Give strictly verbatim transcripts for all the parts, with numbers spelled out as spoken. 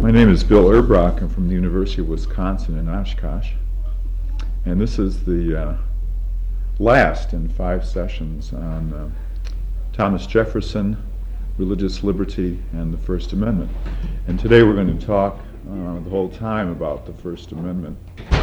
My name is Bill Erbrock. I'm from the University of Wisconsin in Oshkosh. And this is the uh, last in five sessions on uh, Thomas Jefferson, religious liberty, and the First Amendment. And today we're going to talk uh, the whole time about the First Amendment.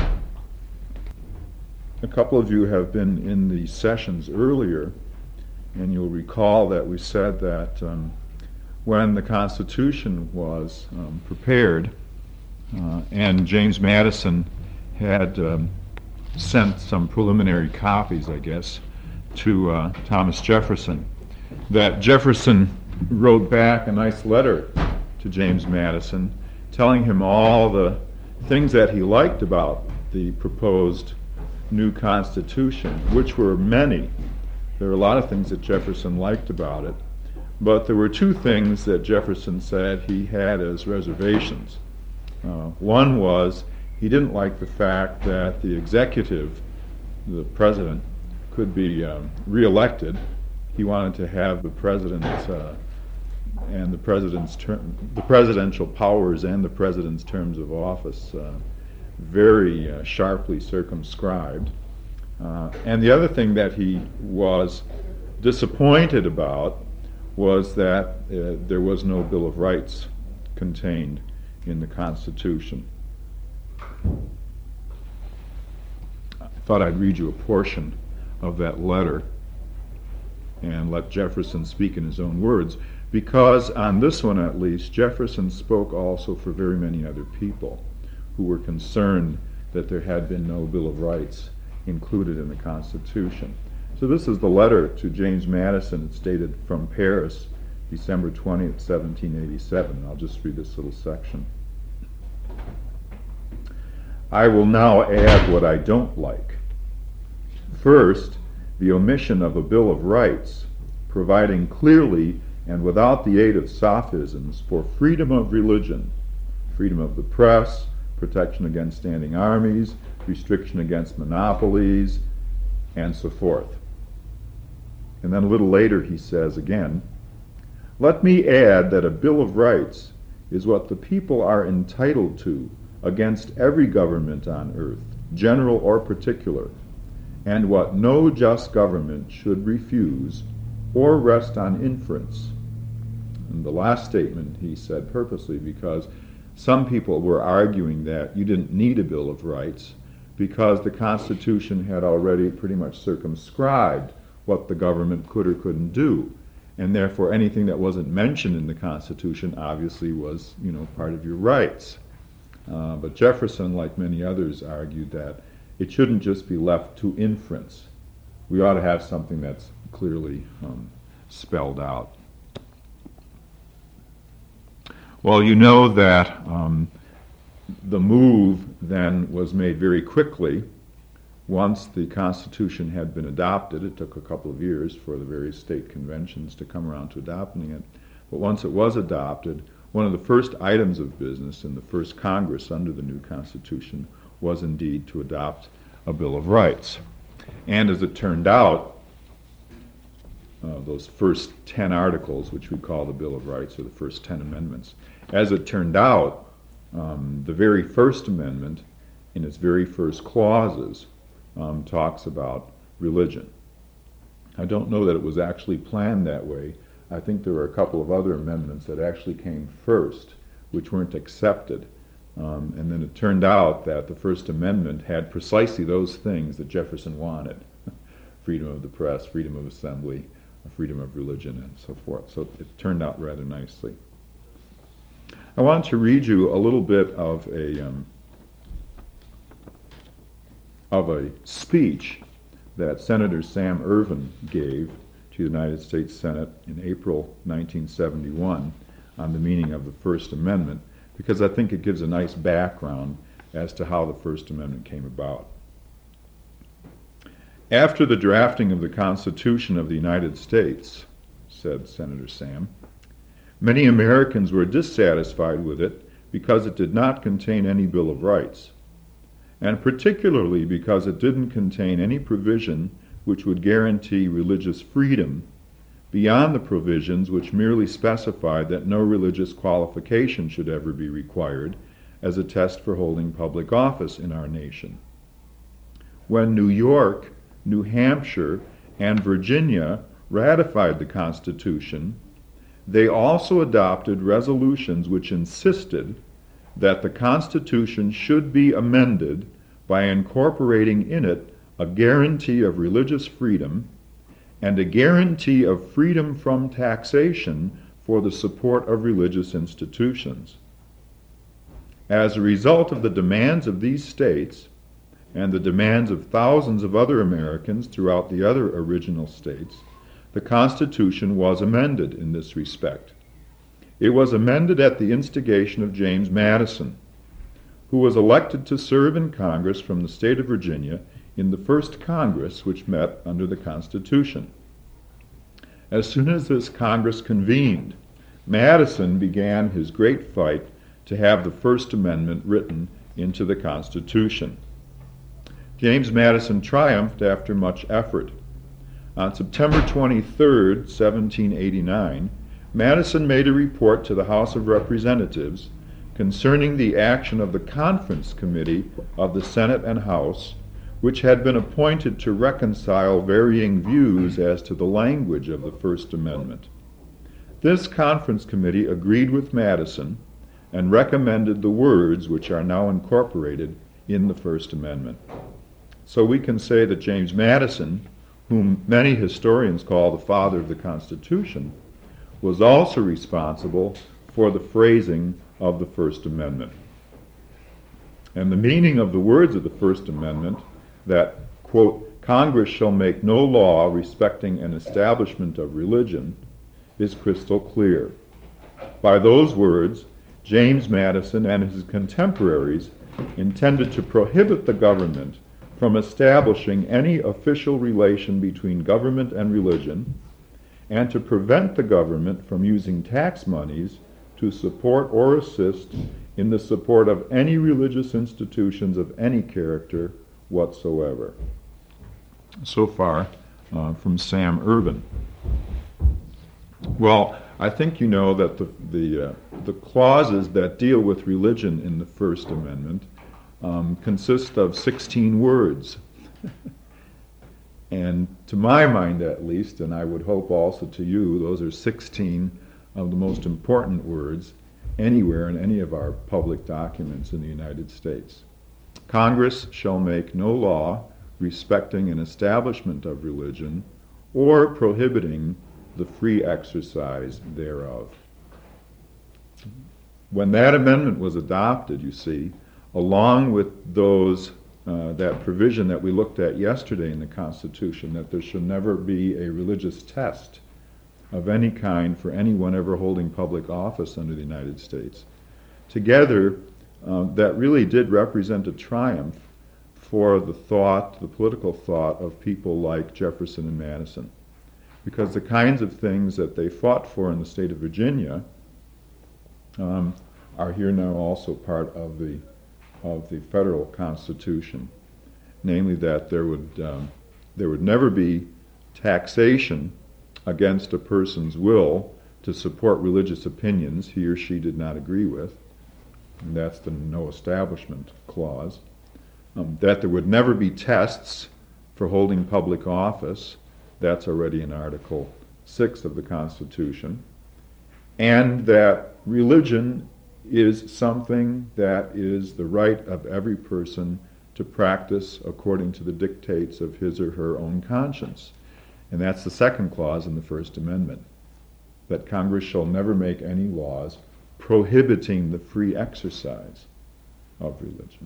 A couple of you have been in the sessions earlier, and you'll recall that we said that um, when the Constitution was um, prepared, uh, and James Madison had um, sent some preliminary copies, I guess, to uh, Thomas Jefferson, that Jefferson wrote back a nice letter to James Madison telling him all the things that he liked about the proposed new Constitution, which were many. There were a lot of things that Jefferson liked about it, but there were two things that Jefferson said he had as reservations. Uh, one was he didn't like the fact that the executive, the president, could be um, reelected. He wanted to have the president uh, and the president's term, the presidential powers and the president's terms of office uh, very uh, sharply circumscribed. Uh, and the other thing that he was disappointed about was that uh, there was no Bill of Rights contained in the Constitution. I thought I'd read you a portion of that letter and let Jefferson speak in his own words, because on this one at least, Jefferson spoke also for very many other people who were concerned that there had been no Bill of Rights included in the Constitution. So this is the letter to James Madison. It's dated from Paris, December twentieth, seventeen eighty-seven. I'll just read this little section. I will now add what I don't like. First, the omission of a Bill of Rights, providing clearly and without the aid of sophisms for freedom of religion, freedom of the press, protection against standing armies, restriction against monopolies, and so forth. And then a little later he says again, let me add that a Bill of Rights is what the people are entitled to against every government on earth, general or particular, and what no just government should refuse or rest on inference. And the last statement he said purposely because some people were arguing that you didn't need a Bill of Rights because the Constitution had already pretty much circumscribed what the government could or couldn't do. And therefore anything that wasn't mentioned in the Constitution obviously was, you know, part of your rights. Uh, but Jefferson, like many others, argued that it shouldn't just be left to inference. We ought to have something that's clearly um, spelled out. Well, you know that um, the move then was made very quickly. Once the Constitution had been adopted, it took a couple of years for the various state conventions to come around to adopting it. But once it was adopted, one of the first items of business in the first Congress under the new Constitution was indeed to adopt a Bill of Rights. And as it turned out, uh, those first ten articles, which we call the Bill of Rights, or the first ten amendments, as it turned out, um, the very first amendment, in its very first clauses, um, talks about religion. I don't know that it was actually planned that way. I think there were a couple of other amendments that actually came first, which weren't accepted. Um, and then it turned out that the First Amendment had precisely those things that Jefferson wanted. Freedom of the press, freedom of assembly, freedom of religion, and so forth. So it turned out rather nicely. I want to read you a little bit of a um, of a speech that Senator Sam Ervin gave to the United States Senate in April nineteen seventy-one on the meaning of the First Amendment, because I think it gives a nice background as to how the First Amendment came about. After the drafting of the Constitution of the United States, said Senator Sam, many Americans were dissatisfied with it because it did not contain any Bill of Rights, and particularly because it didn't contain any provision which would guarantee religious freedom beyond the provisions which merely specified that no religious qualification should ever be required as a test for holding public office in our nation. When New York, New Hampshire, and Virginia ratified the Constitution, they also adopted resolutions which insisted that the Constitution should be amended by incorporating in it a guarantee of religious freedom and a guarantee of freedom from taxation for the support of religious institutions. As a result of the demands of these states and the demands of thousands of other Americans throughout the other original states, the Constitution was amended in this respect. It was amended at the instigation of James Madison, who was elected to serve in Congress from the state of Virginia in the first Congress which met under the Constitution. As soon as this Congress convened, Madison began his great fight to have the First Amendment written into the Constitution. James Madison triumphed after much effort. On September twenty-third, seventeen eighty-nine, Madison made a report to the House of Representatives concerning the action of the Conference Committee of the Senate and House, which had been appointed to reconcile varying views as to the language of the First Amendment. This Conference Committee agreed with Madison and recommended the words which are now incorporated in the First Amendment. So we can say that James Madison, whom many historians call the father of the Constitution, was also responsible for the phrasing of the First Amendment. And the meaning of the words of the First Amendment, that, quote, Congress shall make no law respecting an establishment of religion, is crystal clear. By those words, James Madison and his contemporaries intended to prohibit the government from establishing any official relation between government and religion, and to prevent the government from using tax monies to support or assist in the support of any religious institutions of any character whatsoever. So far uh, from Sam Urban. Well, I think you know that the the, uh, the clauses that deal with religion in the First Amendment um, consist of sixteen words. And to my mind at least, and I would hope also to you, those are sixteen of the most important words anywhere in any of our public documents in the United States. Congress shall make no law respecting an establishment of religion or prohibiting the free exercise thereof. When that amendment was adopted, you see, along with those uh, that provision that we looked at yesterday in the Constitution, that there should never be a religious test of any kind for anyone ever holding public office under the United States. Together, uh, that really did represent a triumph for the thought, the political thought of people like Jefferson and Madison. Because the kinds of things that they fought for in the state of Virginia um, are here now also part of the of the federal Constitution, namely that there would um, there would never be taxation against a person's will to support religious opinions he or she did not agree with, and that's the No Establishment Clause. Um, that there would never be tests for holding public office. That's already in Article six of the Constitution. And that religion is something that is the right of every person to practice according to the dictates of his or her own conscience. And that's the second clause in the First Amendment, that Congress shall never make any laws prohibiting the free exercise of religion.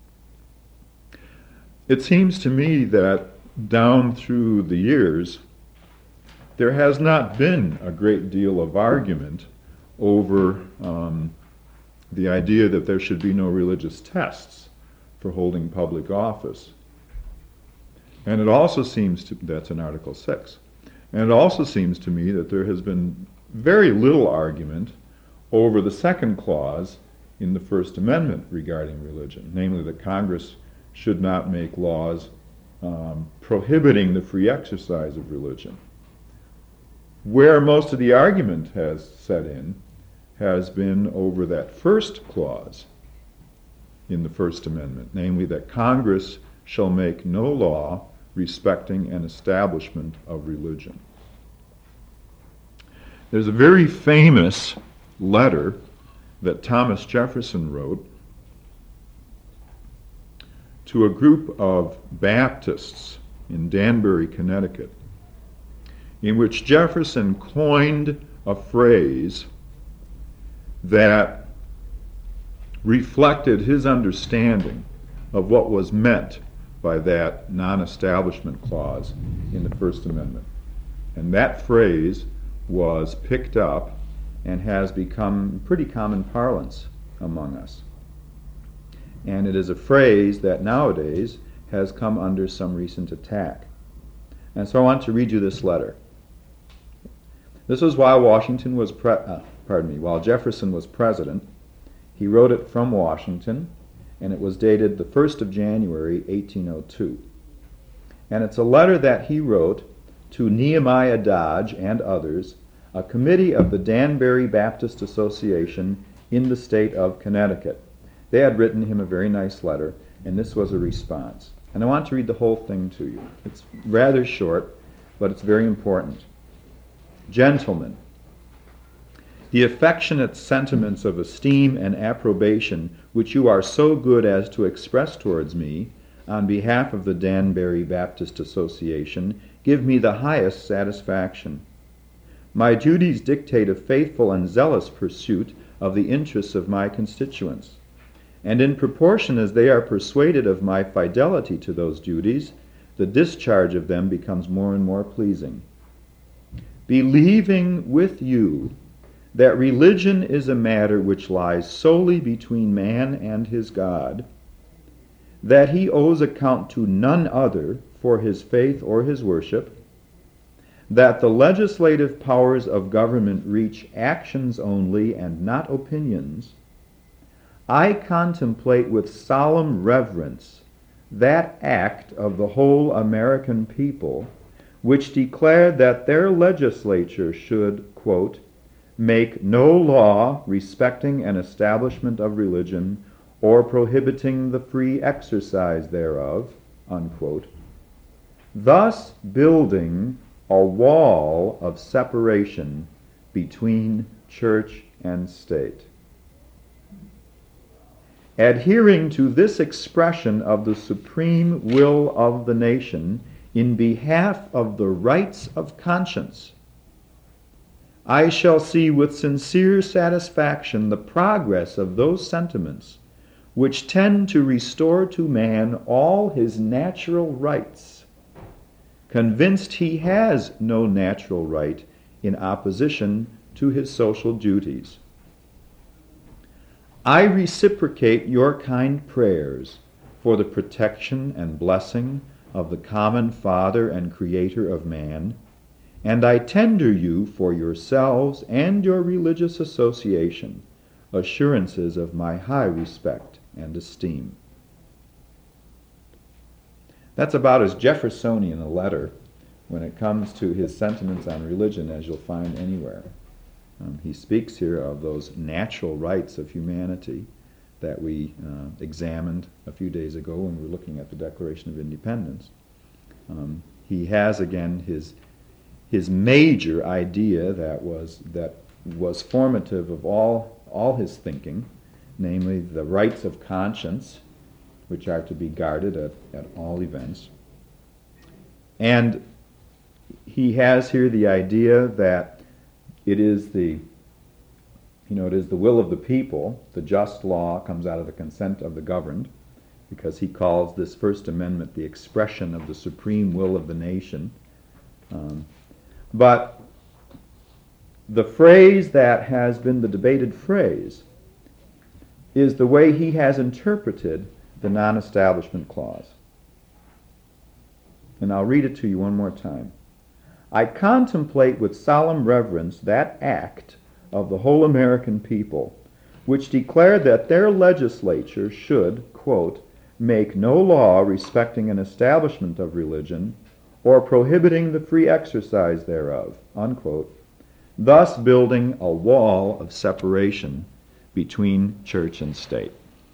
It seems to me that down through the years, there has not been a great deal of argument over um, the idea that there should be no religious tests for holding public office. And it also seems to, that's in Article six, and it also seems to me that there has been very little argument over the second clause in the First Amendment regarding religion, namely that Congress should not make laws um, prohibiting the free exercise of religion. Where most of the argument has set in has been over that first clause in the First Amendment, namely that Congress shall make no law respecting an establishment of religion. There's a very famous letter that Thomas Jefferson wrote to a group of Baptists in Danbury, Connecticut, in which Jefferson coined a phrase that reflected his understanding of what was meant by that non-establishment clause in the First Amendment. And that phrase was picked up and has become pretty common parlance among us. And it is a phrase that nowadays has come under some recent attack. And so I want to read you this letter. This was while Washington was pre- uh, pardon me, while Jefferson was president. He wrote it from Washington, and it was dated the first of January, eighteen oh two. And it's a letter that he wrote to Nehemiah Dodge and others, a committee of the Danbury Baptist Association in the state of Connecticut. They had written him a very nice letter, and this was a response. And I want to read the whole thing to you. It's rather short, but it's very important. Gentlemen, the affectionate sentiments of esteem and approbation which you are so good as to express towards me on behalf of the Danbury Baptist Association give me the highest satisfaction. My duties dictate a faithful and zealous pursuit of the interests of my constituents, and in proportion as they are persuaded of my fidelity to those duties, the discharge of them becomes more and more pleasing. Believing with you that religion is a matter which lies solely between man and his God, that he owes account to none other for his faith or his worship, that the legislative powers of government reach actions only and not opinions, I contemplate with solemn reverence that act of the whole American people which declared that their legislature should, quote, make no law respecting an establishment of religion or prohibiting the free exercise thereof, unquote, thus building a wall of separation between church and state. Adhering to this expression of the supreme will of the nation in behalf of the rights of conscience, I shall see with sincere satisfaction the progress of those sentiments which tend to restore to man all his natural rights, convinced he has no natural right in opposition to his social duties. I reciprocate your kind prayers for the protection and blessing of the common Father and Creator of man, and I tender you for yourselves and your religious association assurances of my high respect and esteem. That's about as Jeffersonian a letter when it comes to his sentiments on religion as you'll find anywhere. Um, he speaks here of those natural rights of humanity that we uh, examined a few days ago when we were looking at the Declaration of Independence. Um, he has again his his major idea that was that was formative of all all his thinking, namely the rights of conscience, which are to be guarded at, at all events. And he has here the idea that it is the you know it is the will of the people. The just law comes out of the consent of the governed, because he calls this First Amendment the expression of the supreme will of the nation. Um, but the phrase that has been the debated phrase is the way he has interpreted the non-establishment clause. And I'll read it to you one more time. I contemplate with solemn reverence that act of the whole American people which declared that their legislature should, quote, make no law respecting an establishment of religion or prohibiting the free exercise thereof, unquote, thus building a wall of separation between church and state.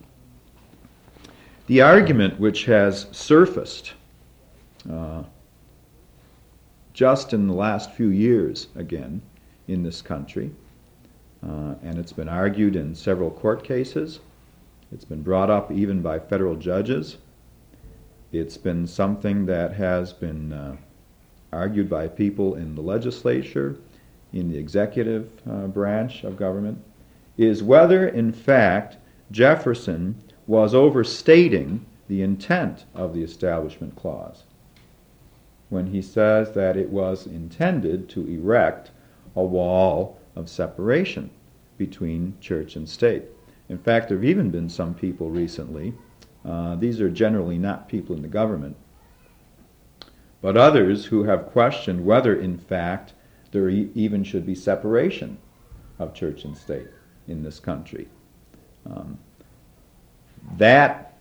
The argument which has surfaced uh, just in the last few years, again, in this country, uh, and it's been argued in several court cases, it's been brought up even by federal judges, it's been something that has been uh, argued by people in the legislature, in the executive uh, branch of government, is whether, in fact, Jefferson was overstating the intent of the Establishment Clause when he says that it was intended to erect a wall of separation between church and state. In fact, there have even been some people recently, uh, these are generally not people in the government, but others who have questioned whether, in fact, there e- even should be separation of church and state in this country. Um, that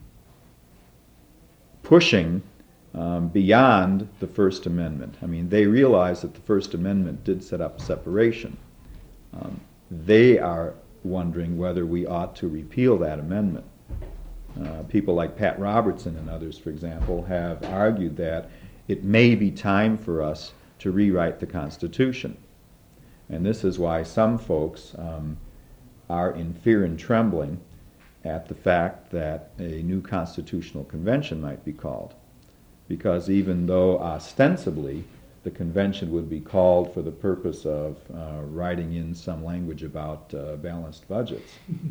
pushing um, beyond the First Amendment. I mean, they realize that the First Amendment did set up separation. Um, they are wondering whether we ought to repeal that amendment. Uh, people like Pat Robertson and others, for example, have argued that it may be time for us to rewrite the Constitution. And this is why some folks um, are in fear and trembling at the fact that a new constitutional convention might be called. Because even though ostensibly the convention would be called for the purpose of uh, writing in some language about uh, balanced budgets,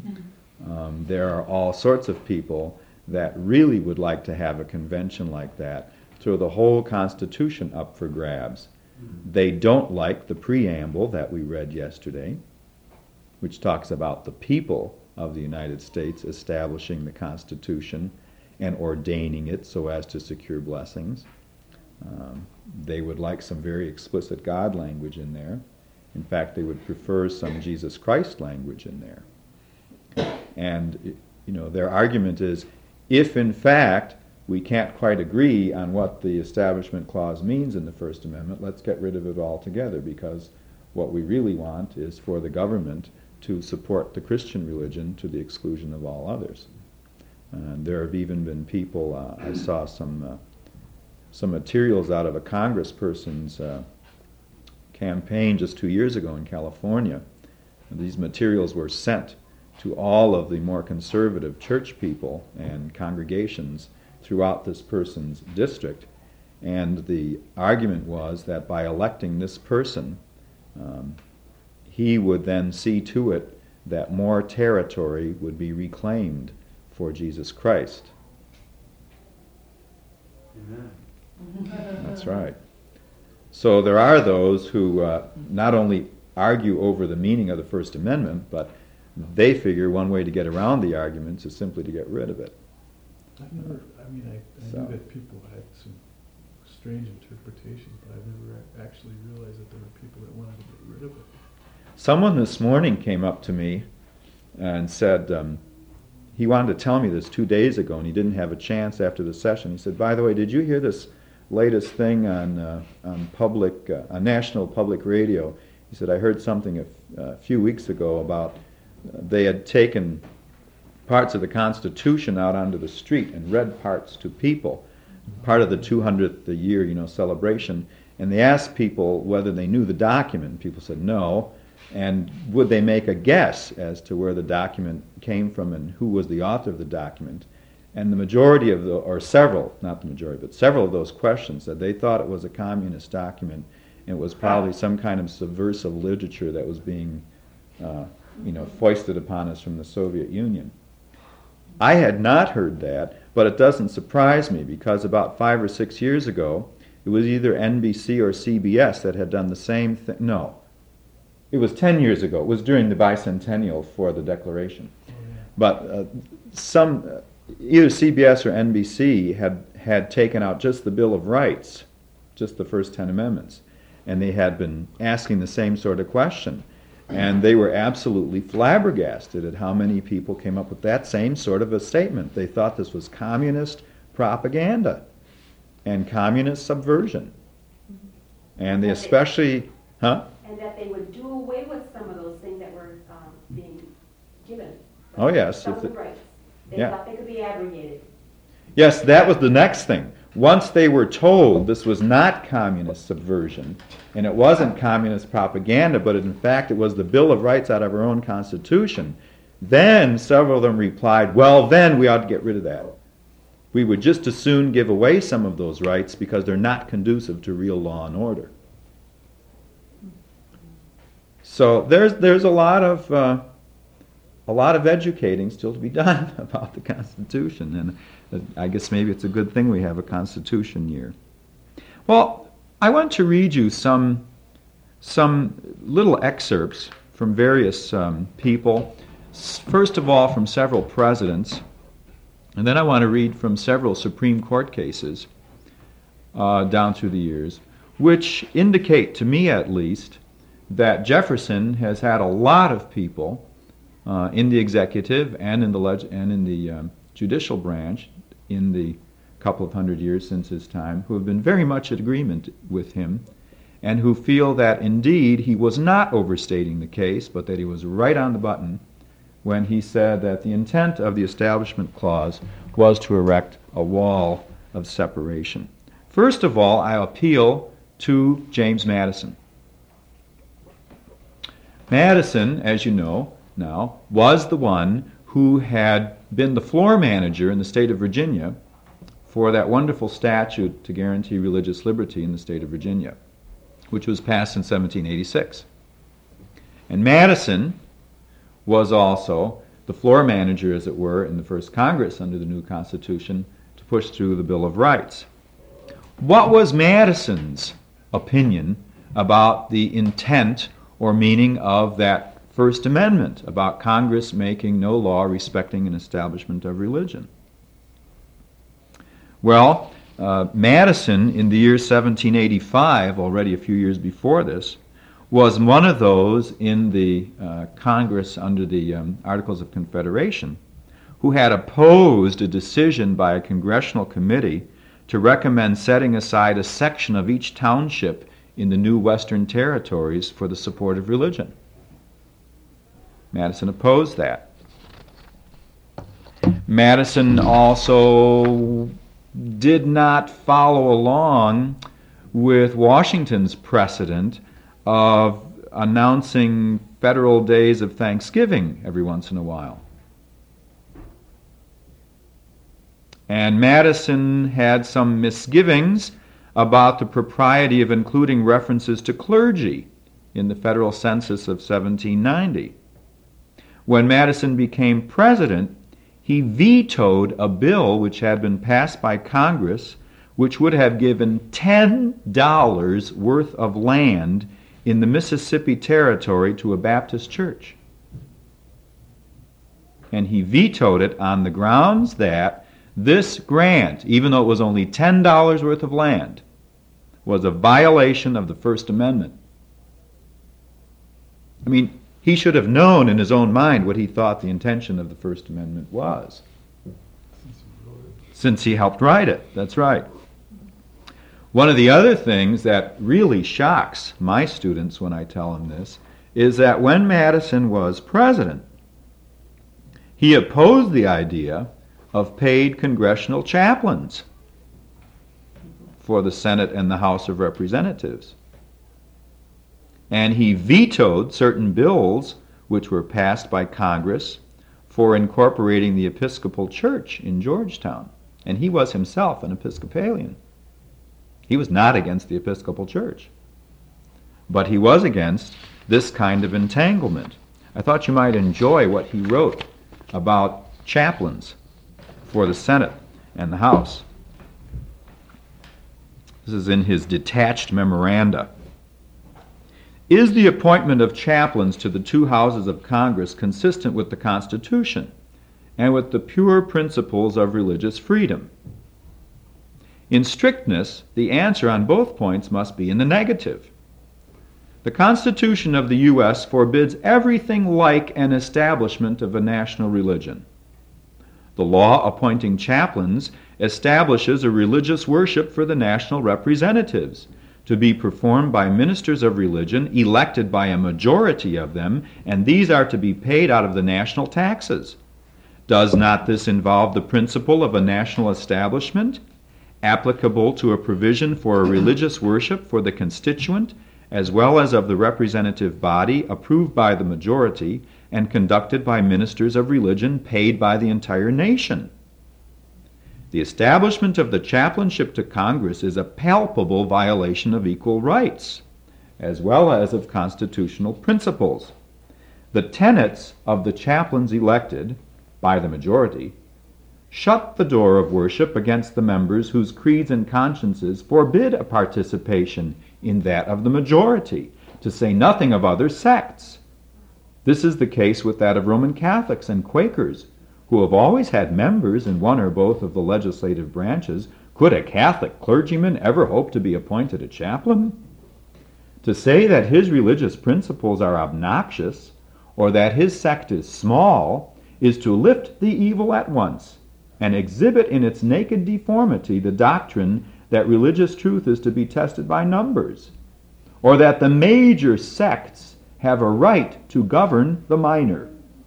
um, there are all sorts of people that really would like to have a convention like that, throw the whole Constitution up for grabs. They don't like the preamble that we read yesterday, which talks about the people of the United States establishing the Constitution and ordaining it so as to secure blessings. Um, they would like some very explicit God language in there. In fact, they would prefer some Jesus Christ language in there. And, you know, their argument is, if in fact we can't quite agree on what the Establishment Clause means in the First Amendment, let's get rid of it altogether, because what we really want is for the government to support the Christian religion to the exclusion of all others. And there have even been people, uh, I saw some uh, some materials out of a congressperson's uh, campaign just two years ago in California. And these materials were sent to all of the more conservative church people and congregations throughout this person's district. And the argument was that by electing this person, um, he would then see to it that more territory would be reclaimed for Jesus Christ. Amen. That's right. So there are those who uh, not only argue over the meaning of the First Amendment, but they figure one way to get around the arguments is simply to get rid of it. I've never, I mean, I, I So. knew that people had some strange interpretations, but I've never a- actually realized that there were people that wanted to get rid of it. Someone this morning came up to me and said, um, he wanted to tell me this two days ago, and he didn't have a chance after the session. He said, by the way, did you hear this latest thing on uh, on public, uh, on national public radio? He said, I heard something a, f- a few weeks ago about uh, they had taken parts of the Constitution out onto the street and read parts to people, part of the two hundredth year, you know, celebration, and they asked people whether they knew the document. People said no, and would they make a guess as to where the document came from and who was the author of the document. And the majority of the, or several, not the majority, but several of those questions said they thought it was a communist document, and it was probably some kind of subversive literature that was being, uh, you know, foisted upon us from the Soviet Union. I had not heard that, but it doesn't surprise me, because about five or six years ago, it was either N B C or C B S that had done the same thing. No, it was ten years ago. It was during the bicentennial for the Declaration. Oh, yeah. But uh, some, uh, either C B S or N B C had, had taken out just the Bill of Rights, just the first ten amendments, and they had been asking the same sort of question. And they were absolutely flabbergasted at how many people came up with that same sort of a statement. They thought this was communist propaganda. and communist subversion. And they That they- especially, huh? And that they would do away with some of those things that were um, being given. Oh, yes. Some if of the it- rights. They Yeah. thought they could be abrogated. Yes, that was the next thing. Once they were told this was not communist subversion, and it wasn't communist propaganda, but in fact it was the Bill of Rights out of our own Constitution, then several of them replied, well, then we ought to get rid of that. We would just as soon give away some of those rights because they're not conducive to real law and order. So there's there's a lot of uh, a lot of educating still to be done about the Constitution, and uh, I guess maybe it's a good thing we have a Constitution year. Well, I want to read you some some little excerpts from various um, people. S- First of all, from several presidents, and then I want to read from several Supreme Court cases uh, down through the years, which indicate to me at least that Jefferson has had a lot of people uh, in the executive and in the leg- and in the um, judicial branch in the couple of hundred years since his time who have been very much in agreement with him and who feel that indeed he was not overstating the case, but that he was right on the button when he said that the intent of the Establishment Clause was to erect a wall of separation. First of all, I appeal to James Madison. Madison, as you know now, was the one who had been the floor manager in the state of Virginia for that wonderful statute to guarantee religious liberty in the state of Virginia, which was passed in seventeen eighty-six. And Madison was also the floor manager, as it were, in the first Congress under the new Constitution to push through the Bill of Rights. What was Madison's opinion about the intent or meaning of that First Amendment about Congress making no law respecting an establishment of religion? Well, uh, Madison, in the year seventeen eighty-five, already a few years before this, was one of those in the uh, Congress under the um, Articles of Confederation who had opposed a decision by a congressional committee to recommend setting aside a section of each township in the new Western Territories for the support of religion. Madison opposed that. Madison also did not follow along with Washington's precedent of announcing federal days of Thanksgiving every once in a while. And Madison had some misgivings about the propriety of including references to clergy in the federal census of seventeen ninety. When Madison became president, he vetoed a bill which had been passed by Congress which would have given ten dollars worth of land in the Mississippi Territory to a Baptist church. And he vetoed it on the grounds that this grant, even though it was only ten dollars worth of land, was a violation of the First Amendment. I mean, he should have known in his own mind what he thought the intention of the First Amendment was, since he helped write it. That's right. One of the other things that really shocks my students when I tell them this is that when Madison was president, he opposed the idea of paid congressional chaplains for the Senate and the House of Representatives. And he vetoed certain bills which were passed by Congress for incorporating the Episcopal Church in Georgetown. And he was himself an Episcopalian. He was not against the Episcopal Church, but he was against this kind of entanglement. I thought you might enjoy what he wrote about chaplains for the Senate and the House. This is in his detached memoranda. Is the appointment of chaplains to the two houses of Congress consistent with the Constitution and with the pure principles of religious freedom? In strictness, the answer on both points must be in the negative. The Constitution of the U S forbids everything like an establishment of a national religion. The law appointing chaplains establishes a religious worship for the national representatives, to be performed by ministers of religion elected by a majority of them, and these are to be paid out of the national taxes. Does not this involve the principle of a national establishment, applicable to a provision for a religious worship for the constituent, as well as of the representative body, approved by the majority, and conducted by ministers of religion paid by the entire nation? The establishment of the chaplainship to Congress is a palpable violation of equal rights, as well as of constitutional principles. The tenets of the chaplains elected by the majority shut the door of worship against the members whose creeds and consciences forbid a participation in that of the majority, to say nothing of other sects. This is the case with that of Roman Catholics and Quakers, who have always had members in one or both of the legislative branches. Could a Catholic clergyman ever hope to be appointed a chaplain? To say that his religious principles are obnoxious, or that his sect is small, is to lift the evil at once, and exhibit in its naked deformity the doctrine that religious truth is to be tested by numbers, or that the major sects have a right to govern the minor.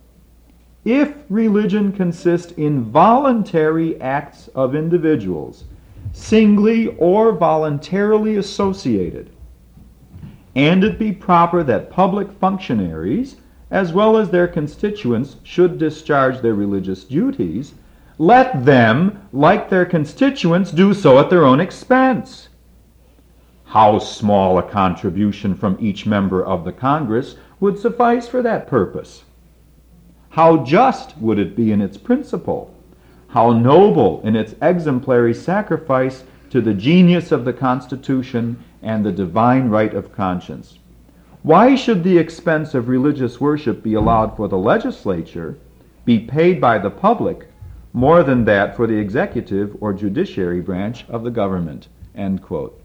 If religion consists in voluntary acts of individuals, singly or voluntarily associated, and it be proper that public functionaries, as well as their constituents, should discharge their religious duties, let them, like their constituents, do so at their own expense. How small a contribution from each member of the Congress would suffice for that purpose? How just would it be in its principle? How noble in its exemplary sacrifice to the genius of the Constitution and the divine right of conscience? Why should the expense of religious worship be allowed for the legislature, be paid by the public, more than that for the executive or judiciary branch of the government? End quote.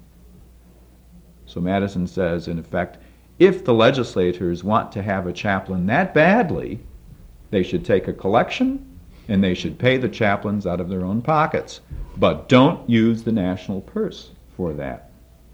So Madison says, in effect, if the legislators want to have a chaplain that badly, they should take a collection and they should pay the chaplains out of their own pockets. But don't use the national purse for that.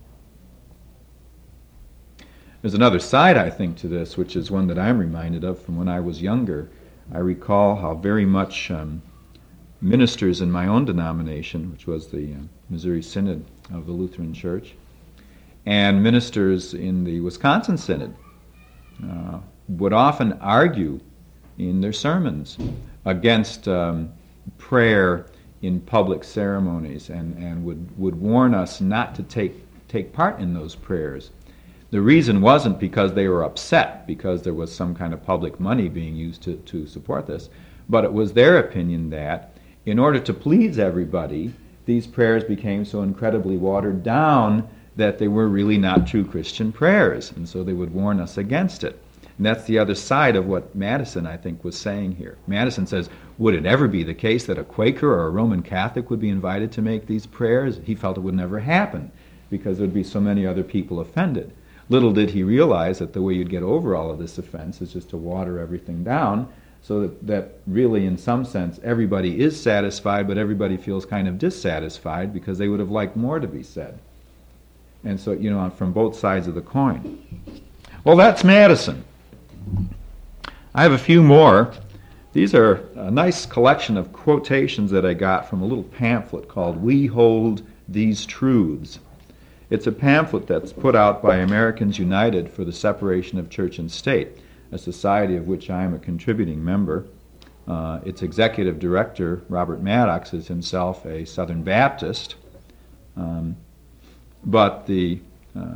There's another side, I think, to this, which is one that I'm reminded of from when I was younger. I recall how very much um, ministers in my own denomination, which was the uh, Missouri Synod of the Lutheran Church, and ministers in the Wisconsin Synod uh, would often argue in their sermons against um, prayer in public ceremonies, and, and would, would warn us not to take, take part in those prayers. The reason wasn't because they were upset because there was some kind of public money being used to, to support this, but it was their opinion that in order to please everybody, these prayers became so incredibly watered down that they were really not true Christian prayers, and so they would warn us against it. And that's the other side of what Madison, I think, was saying here. Madison says, would it ever be the case that a Quaker or a Roman Catholic would be invited to make these prayers? He felt it would never happen because there would be so many other people offended. Little did he realize that the way you'd get over all of this offense is just to water everything down so that, that really, in some sense, everybody is satisfied, but everybody feels kind of dissatisfied because they would have liked more to be said. And so, you know, from both sides of the coin. Well, that's Madison. I have a few more. These are a nice collection of quotations that I got from a little pamphlet called We Hold These Truths. It's a pamphlet that's put out by Americans United for the Separation of Church and State, a society of which I am a contributing member. Uh, its executive director, Robert Maddox, is himself a Southern Baptist. Um, but the uh,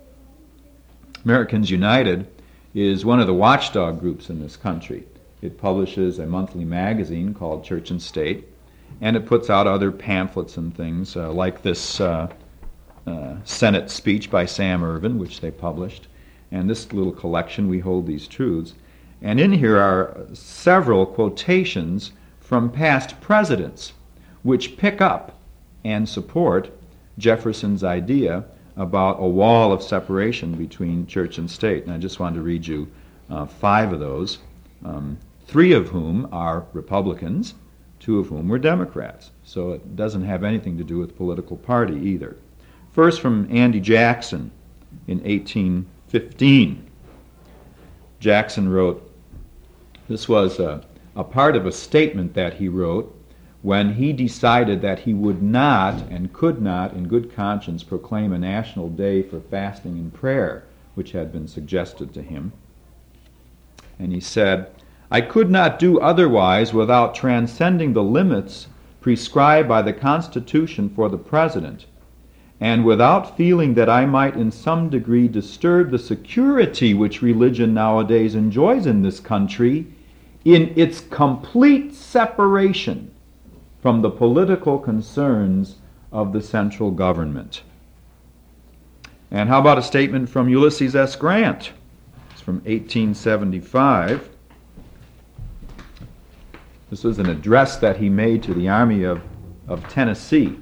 Americans United is one of the watchdog groups in this country. It publishes a monthly magazine called Church and State, and it puts out other pamphlets and things uh, like this uh, uh, Senate speech by Sam Ervin, which they published, and this little collection, We Hold These Truths. And in here are several quotations from past presidents which pick up and support Jefferson's idea about a wall of separation between church and state. And I just wanted to read you uh, five of those, um, three of whom are Republicans, two of whom were Democrats. So it doesn't have anything to do with political party either. First, from Andy Jackson in eighteen fifteen. Jackson wrote, this was a, a part of a statement that he wrote when he decided that he would not and could not in good conscience proclaim a national day for fasting and prayer, which had been suggested to him. And he said, I could not do otherwise without transcending the limits prescribed by the Constitution for the President, and without feeling that I might in some degree disturb the security which religion nowadays enjoys in this country in its complete separation from the political concerns of the central government. And how about a statement from Ulysses S. Grant? It's from eighteen seventy-five. This was an address that he made to the Army of, of Tennessee.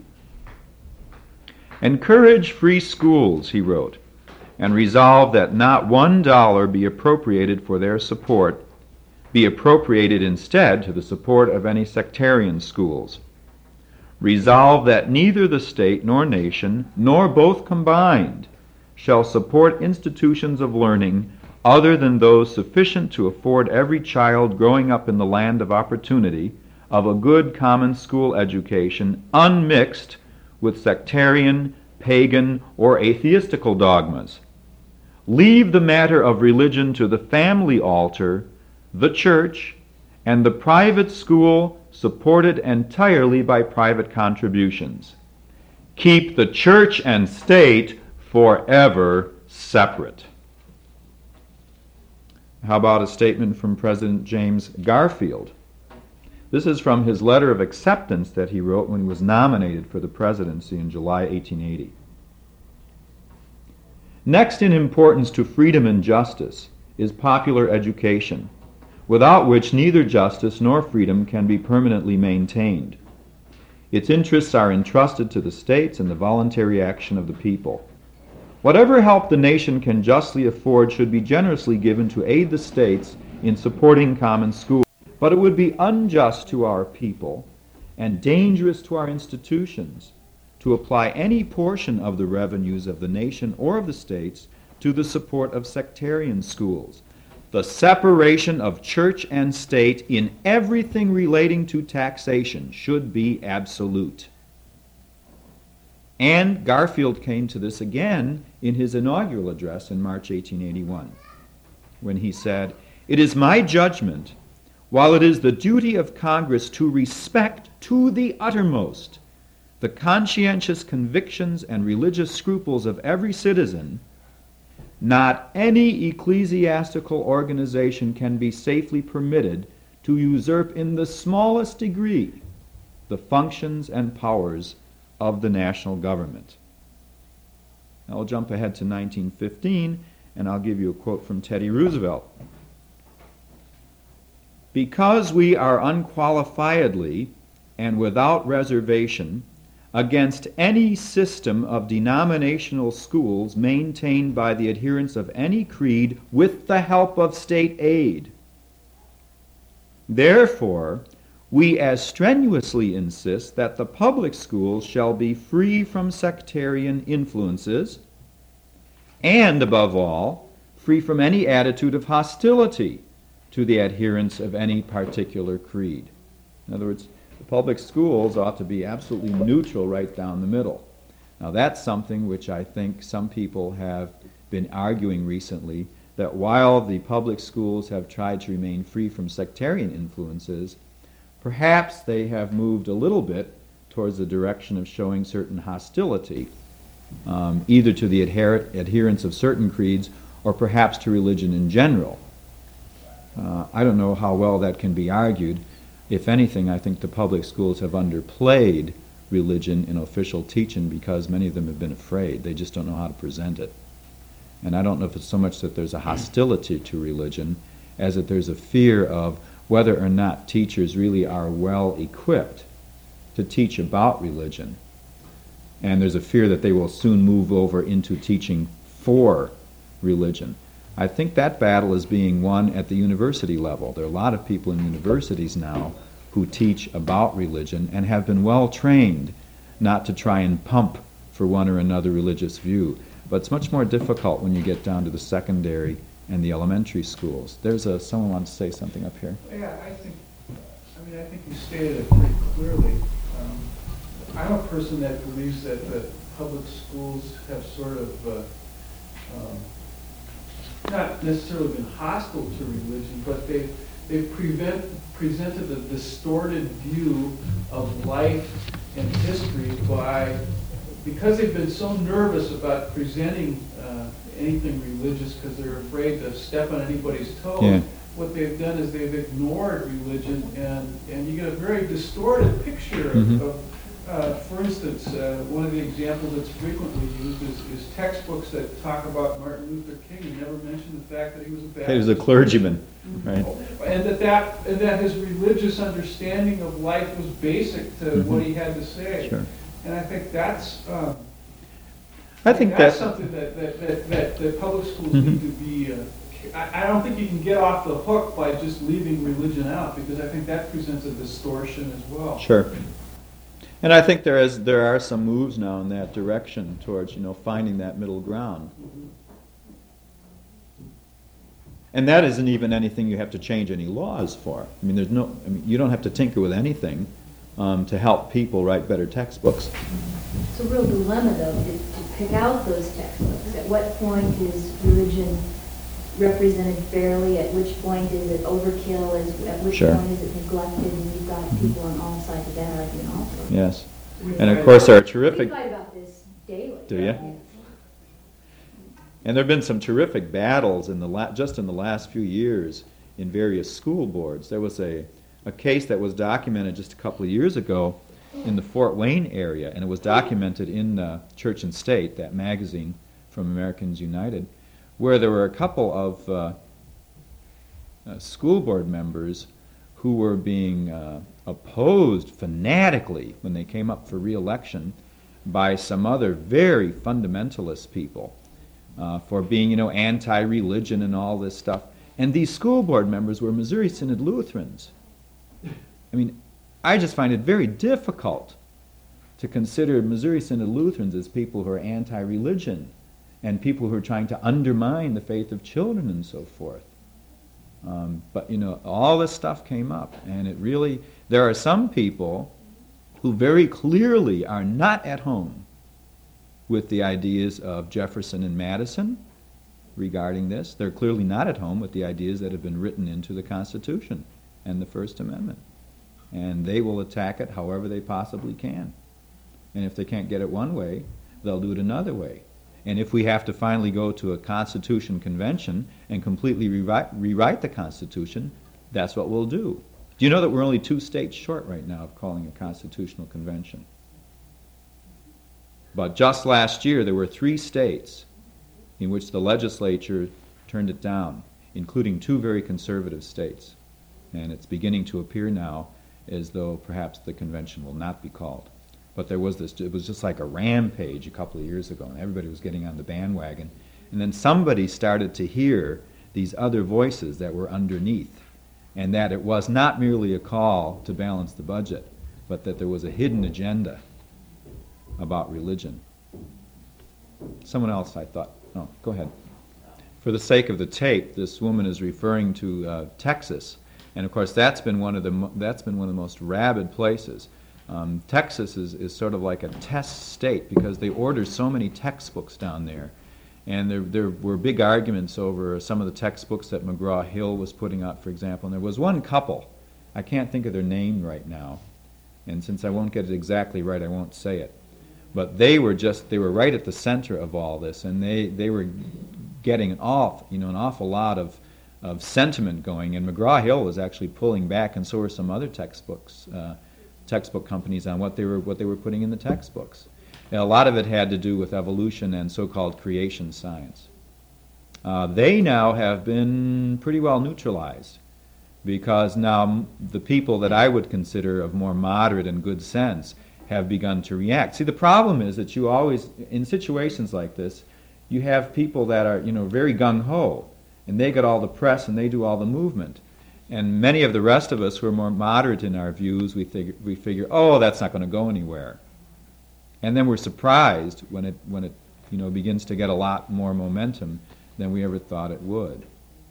Encourage free schools, he wrote, and resolve that not one dollar be appropriated for their support, be appropriated instead to the support of any sectarian schools. Resolve that neither the state nor nation, nor both combined, shall support institutions of learning other than those sufficient to afford every child growing up in the land of opportunity of a good common school education unmixed with sectarian, pagan, or atheistical dogmas. Leave the matter of religion to the family altar, the church, and the private school supported entirely by private contributions. Keep the church and state forever separate. How about a statement from President James Garfield? This is from his letter of acceptance that he wrote when he was nominated for the presidency in July eighteen eighty. Next in importance to freedom and justice is popular education, without which neither justice nor freedom can be permanently maintained. Its interests are entrusted to the states and the voluntary action of the people. Whatever help the nation can justly afford should be generously given to aid the states in supporting common schools. But it would be unjust to our people and dangerous to our institutions to apply any portion of the revenues of the nation or of the states to the support of sectarian schools. The separation of church and state in everything relating to taxation should be absolute. And Garfield came to this again in his inaugural address in March eighteen eighty-one, when he said, "It is my judgment, while it is the duty of Congress to respect to the uttermost the conscientious convictions and religious scruples of every citizen, not any ecclesiastical organization can be safely permitted to usurp in the smallest degree the functions and powers of the national government." Now I'll jump ahead to nineteen fifteen, and I'll give you a quote from Teddy Roosevelt. "Because we are unqualifiedly and without reservation against any system of denominational schools maintained by the adherents of any creed with the help of state aid. Therefore, we as strenuously insist that the public schools shall be free from sectarian influences and, above all, free from any attitude of hostility to the adherents of any particular creed." In other words, the public schools ought to be absolutely neutral right down the middle. Now that's something which I think some people have been arguing recently, that while the public schools have tried to remain free from sectarian influences, perhaps they have moved a little bit towards the direction of showing certain hostility, um, either to the adher- adherents of certain creeds or perhaps to religion in general. Uh, I don't know how well that can be argued. If anything, I think the public schools have underplayed religion in official teaching because many of them have been afraid. They just don't know how to present it. And I don't know if it's so much that there's a hostility to religion as that there's a fear of whether or not teachers really are well equipped to teach about religion. And there's a fear that they will soon move over into teaching for religion. I think that battle is being won at the university level. There are a lot of people in universities now who teach about religion and have been well trained not to try and pump for one or another religious view. But it's much more difficult when you get down to the secondary and the elementary schools. There's a, someone wants to say something up here. Yeah, I think, I mean, I think you stated it pretty clearly. Um, I'm a person that believes that the public schools have sort of uh, um, not necessarily been hostile to religion, but they've, they've prevent, presented a distorted view of life and history by, because they've been so nervous about presenting uh, anything religious because they're afraid to step on anybody's toes, Yeah. what they've done is they've ignored religion, and, and you get a very distorted picture of, Mhm. of uh, for instance, uh, one of the examples that's frequently used is, is textbooks that talk about Martin Luther King and never mention the fact that he was a Baptist. He was a clergyman, right? And that, that, and that his religious understanding of life was basic to Mhm. what he had to say. Sure. And I think that's, um, I think that's that, something that, that, that, that, that public schools Mhm. need to be, uh, I, I don't think you can get off the hook by just leaving religion out, because I think that presents a distortion as well. sure. And I think there is there are some moves now in that direction towards, you know, finding that middle ground. And that isn't even anything you have to change any laws for. I mean, there's no. I mean, you don't have to tinker with anything um, to help people write better textbooks. It's a real dilemma, though, to, to pick out those textbooks. At what point is religion represented fairly? At which point is it overkill? Is, at which Sure. point is it neglected? And you've got people on all sides of that argument also. Yes. We And of find- course, there are We terrific. fight about this daily. Do ya? And there have been some terrific battles in the la- just in the last few years in various school boards. There was a, a case that was documented just a couple of years ago in the Fort Wayne area, and it was documented in uh, Church and State, that magazine from Americans United, where there were a couple of uh, uh, school board members who were being uh, opposed fanatically when they came up for re-election by some other very fundamentalist people. Uh, for being, you know, anti-religion and all this stuff. And these school board members were Missouri Synod Lutherans. I mean, I just find it very difficult to consider Missouri Synod Lutherans as people who are anti-religion and people who are trying to undermine the faith of children and so forth. Um, but, you know, all this stuff came up, and it really, there are some people who very clearly are not at home with the ideas of Jefferson and Madison regarding this. They're clearly not at home with the ideas that have been written into the Constitution and the First Amendment. And they will attack it however they possibly can. And if they can't get it one way, they'll do it another way. And if we have to finally go to a Constitution convention and completely rewrite, rewrite the Constitution, that's what we'll do. Do you know that we're only two states short right now of calling a constitutional convention? But just last year, there were three states in which the legislature turned it down, including two very conservative states. And it's beginning to appear now as though perhaps the convention will not be called. But there was this, it was just like a rampage a couple of years ago, and everybody was getting on the bandwagon. And then somebody started to hear these other voices that were underneath, and that it was not merely a call to balance the budget, but that there was a hidden agenda about religion. Someone else, I thought. Oh, go ahead. For the sake of the tape, this woman is referring to uh, Texas, and of course that's been one of the mo- that's been one of the most rabid places. Um, Texas is, is sort of like a test state because they order so many textbooks down there, and there there were big arguments over some of the textbooks that McGraw-Hill was putting out, for example. And there was one couple, I can't think of their name right now, and since I won't get it exactly right, I won't say it. But they were just, they were right at the center of all this, and they, they were getting an awful, you know, an awful lot of, of sentiment going, and McGraw-Hill was actually pulling back, and so were some other textbooks, uh, textbook companies on what they were what they were putting in the textbooks. And a lot of it had to do with evolution and so-called creation science. Uh, they now have been pretty well neutralized, because now m- the people that I would consider of more moderate and good sense have begun to react. See, the problem is that you always, in situations like this, you have people that are, you know, very gung-ho, and they get all the press and they do all the movement. And many of the rest of us who are more moderate in our views, we figure, we figure, oh, that's not going to go anywhere. And then we're surprised when it, when it you know, begins to get a lot more momentum than we ever thought it would.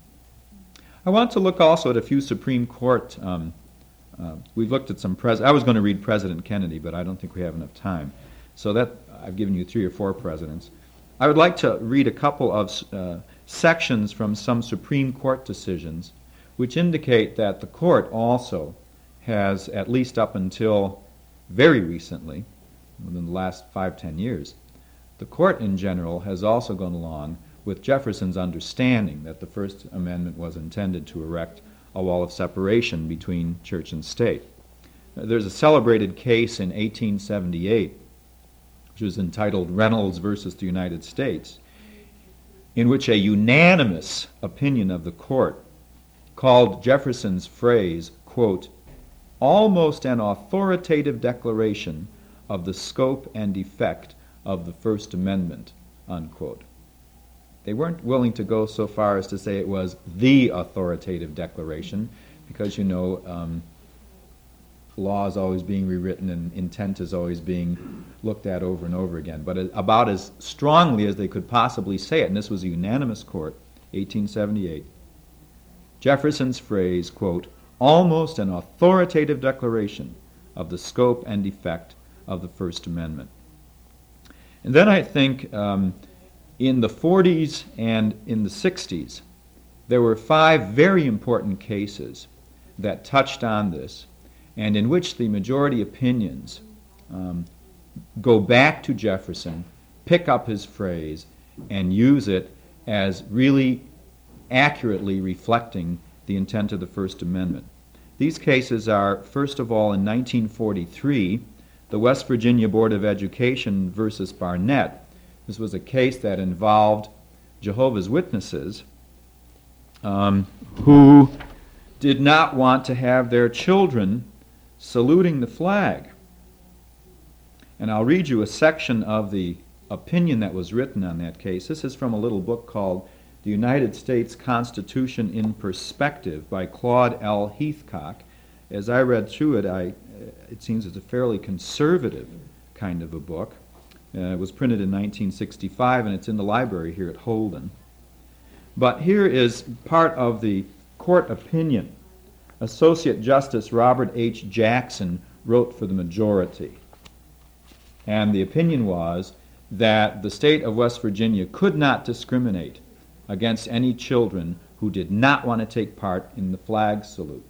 I want to look also at a few Supreme Court. Um, uh, we've looked at some pres. I was going to read President Kennedy, but I don't think we have enough time. So that I've given you three or four presidents. I would like to read a couple of uh, sections from some Supreme Court decisions which indicate that the court also has, at least up until very recently, within the last five, ten years, the court in general has also gone along with Jefferson's understanding that the First Amendment was intended to erect a wall of separation between church and state. There's a celebrated case in eighteen seventy-eight, which was entitled Reynolds versus the United States, in which a unanimous opinion of the court called Jefferson's phrase, quote, almost an authoritative declaration of the scope and effect of the First Amendment, unquote. They weren't willing to go so far as to say it was the authoritative declaration, because, you know, um, law is always being rewritten and intent is always being looked at over and over again, but about as strongly as they could possibly say it, and this was a unanimous court, eighteen seventy-eight. Jefferson's phrase, quote, almost an authoritative declaration of the scope and effect of the First Amendment. And then I think um, in the forties and in the sixties, there were five very important cases that touched on this, and in which the majority opinions um, go back to Jefferson, pick up his phrase, and use it as really accurately reflecting the intent of the First Amendment. These cases are, first of all, in nineteen forty-three, the West Virginia Board of Education versus Barnett. This was a case that involved Jehovah's Witnesses um, who did not want to have their children saluting the flag. And I'll read you a section of the opinion that was written on that case. This is from a little book called The United States Constitution in Perspective by Claude L. Heathcock. As I read through it, I, it seems it's a fairly conservative kind of a book. Uh, it was printed in nineteen sixty-five, and it's in the library here at Holden. But here is part of the court opinion. Associate Justice Robert H. Jackson wrote for the majority. And the opinion was that the state of West Virginia could not discriminate against any children who did not want to take part in the flag salute.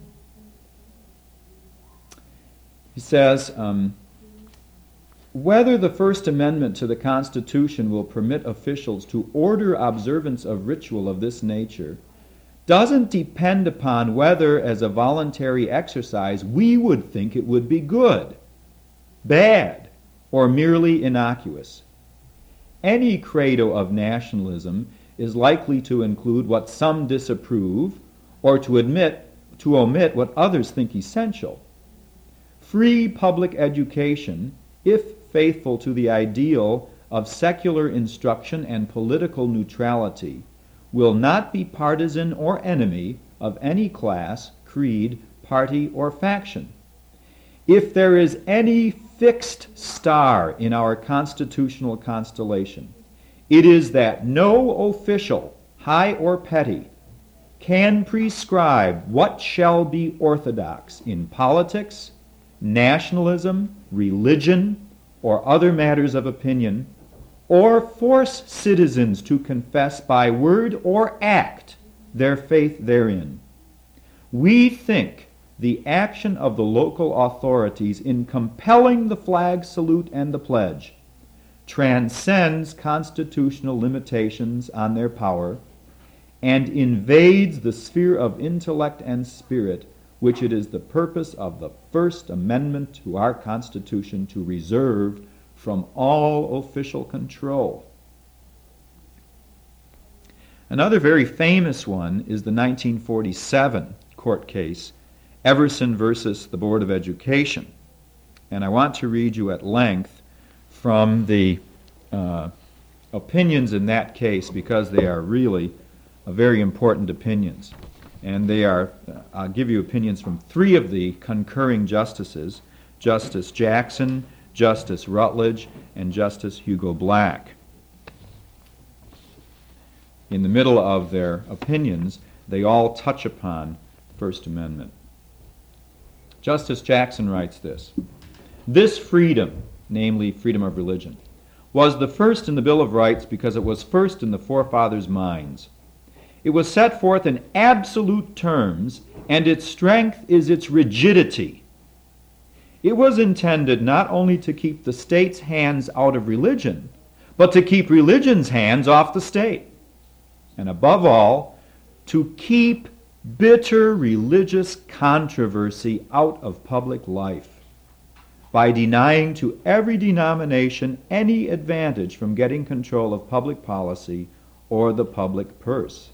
He says, um, whether the First Amendment to the Constitution will permit officials to order observance of ritual of this nature doesn't depend upon whether, as a voluntary exercise, we would think it would be good, bad, or merely innocuous. Any credo of nationalism is likely to include what some disapprove, or to admit, to omit what others think essential. Free public education, if faithful to the ideal of secular instruction and political neutrality, will not be partisan or enemy of any class, creed, party, or faction. If there is any fixed star in our constitutional constellation, it is that no official, high or petty, can prescribe what shall be orthodox in politics, nationalism, religion, or other matters of opinion, or force citizens to confess by word or act their faith therein. We think the action of the local authorities in compelling the flag salute and the pledge transcends constitutional limitations on their power and invades the sphere of intellect and spirit, which it is the purpose of the First Amendment to our Constitution to reserve from all official control. Another very famous one is the nineteen forty-seven court case, Everson versus the Board of Education. And I want to read you at length from the uh, opinions in that case, because they are really uh, very important opinions. And they are, uh, I'll give you opinions from three of the concurring justices, Justice Jackson, Justice Rutledge, and Justice Hugo Black. In the middle of their opinions, they all touch upon the First Amendment. Justice Jackson writes this: "This freedom, namely freedom of religion, was the first in the Bill of Rights because it was first in the forefathers' minds. It was set forth in absolute terms, and its strength is its rigidity. It was intended not only to keep the state's hands out of religion, but to keep religion's hands off the state, and above all, to keep bitter religious controversy out of public life, by denying to every denomination any advantage from getting control of public policy or the public purse."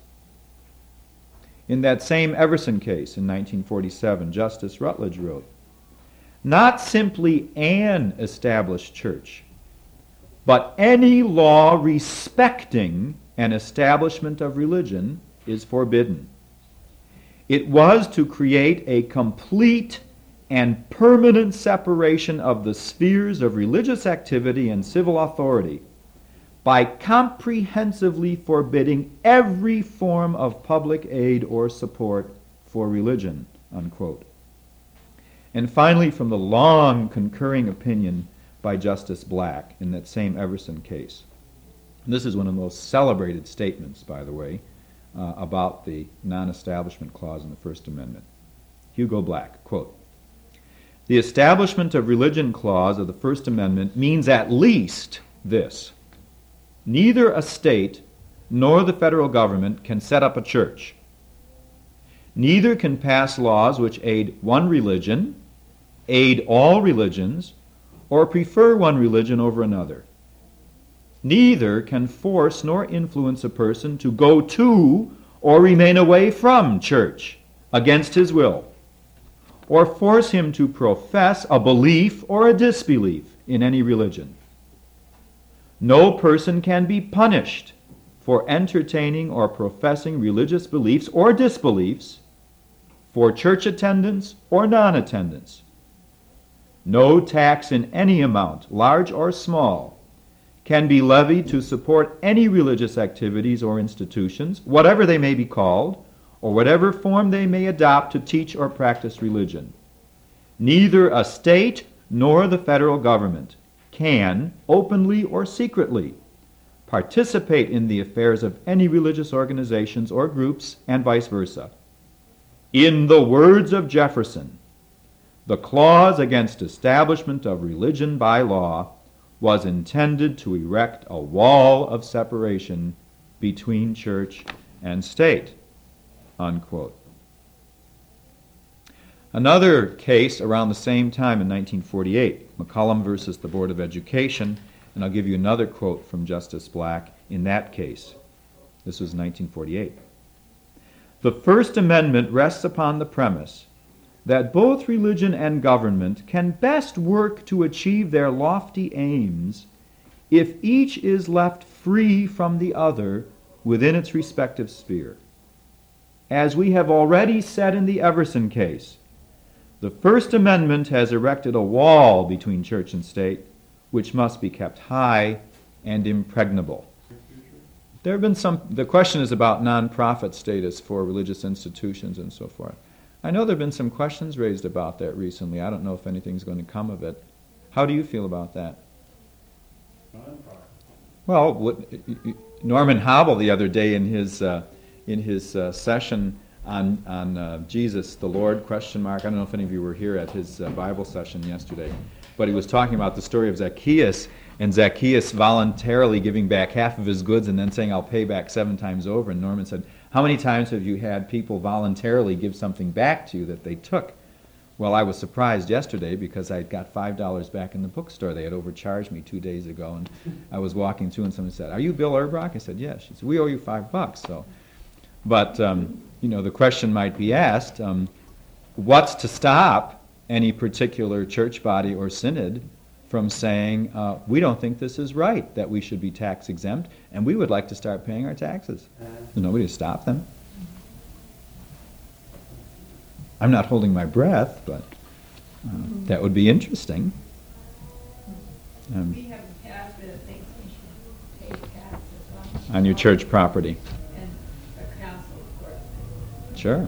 In that same Everson case in nineteen forty-seven, Justice Rutledge wrote, "Not simply an established church, but any law respecting an establishment of religion is forbidden. It was to create a complete and permanent separation of the spheres of religious activity and civil authority by comprehensively forbidding every form of public aid or support for religion," unquote. And finally, from the long concurring opinion by Justice Black in that same Everson case. This is one of the most celebrated statements, by the way, uh, about the non-establishment clause in the First Amendment. Hugo Black, quote, "The establishment of religion clause of the First Amendment means at least this: neither a state nor the federal government can set up a church. Neither can pass laws which aid one religion, aid all religions, or prefer one religion over another. Neither can force nor influence a person to go to or remain away from church against his will, or force him to profess a belief or a disbelief in any religion. No person can be punished for entertaining or professing religious beliefs or disbeliefs, for church attendance or non-attendance. No tax in any amount, large or small, can be levied to support any religious activities or institutions, whatever they may be called, or whatever form they may adopt to teach or practice religion. Neither a state nor the federal government can, openly or secretly, participate in the affairs of any religious organizations or groups, and vice versa. In the words of Jefferson, the clause against establishment of religion by law was intended to erect a wall of separation between church and state," unquote. Another case around the same time in nineteen forty-eight, McCollum versus the Board of Education, and I'll give you another quote from Justice Black in that case. This was nineteen forty-eight. "The First Amendment rests upon the premise that both religion and government can best work to achieve their lofty aims if each is left free from the other within its respective sphere. As we have already said in the Everson case, the First Amendment has erected a wall between church and state which must be kept high and impregnable." There have been some, the question is about nonprofit status for religious institutions and so forth. I know there have been some questions raised about that recently. I don't know if anything's going to come of it. How do you feel about that? Well, what, Norman Hobble the other day in his uh, in his uh, session on on uh, Jesus the Lord question mark. I don't know if any of you were here at his uh, Bible session yesterday, but he was talking about the story of Zacchaeus, and Zacchaeus voluntarily giving back half of his goods and then saying, "I'll pay back seven times over." And Norman said, "How many times have you had people voluntarily give something back to you that they took?" Well, I was surprised yesterday because I got five dollars back in the bookstore. They had overcharged me two days ago, and I was walking through and someone said, "Are you Bill Erbrock?" I said, "Yes." She said, "We owe you five bucks." So, but, um, you know, the question might be asked, um, what's to stop any particular church body or synod from saying, uh, we don't think this is right, that we should be tax exempt, and we would like to start paying our taxes? There's nobody to stop them. I'm not holding my breath, but uh, that would be interesting. Um, We have a path that thinks we should pay taxes on. on your church property. And a council, of course. Sure.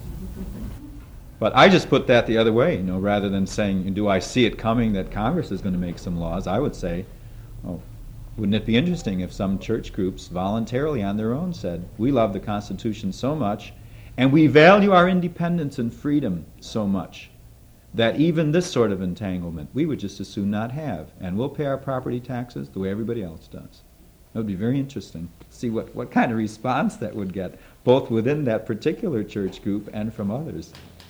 But I just put that the other way, you know, rather than saying, do I see it coming that Congress is going to make some laws, I would say, oh, wouldn't it be interesting if some church groups voluntarily on their own said, we love the Constitution so much, and we value our independence and freedom so much, that even this sort of entanglement we would just as soon not have, and we'll pay our property taxes the way everybody else does. That would be very interesting. See what, what kind of response that would get, both within that particular church group and from others.